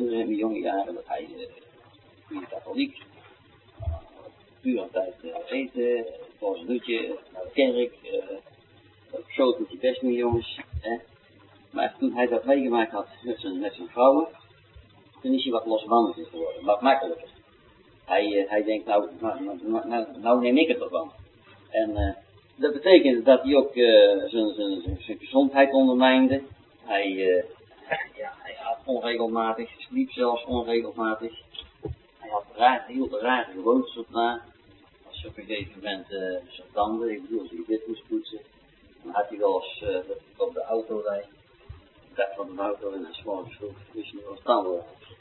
herinneren in mijn jonge jaren dat hij goede katholiek. Puur altijd eten, voor een dutje, naar de kerk, zo doet hij best niet jongens. Maar toen hij dat meegemaakt had met zijn vrouwen, toen is hij wat losbandiger geworden, wat makkelijker. Hij denkt nou neem ik het ervan. En dat betekende dat hij ook zijn gezondheid ondermijnde. Hij at onregelmatig, sliep zelfs onregelmatig. Hij hield rare gewoontes op na. Als je op een gegeven moment zijn tanden, ik bedoel, als hij dit moest poetsen, dan had hij wel eens dat hij op de auto rijdt. Op de dag van de auto en hij s'morgens vroeg, wist niet wat tanden.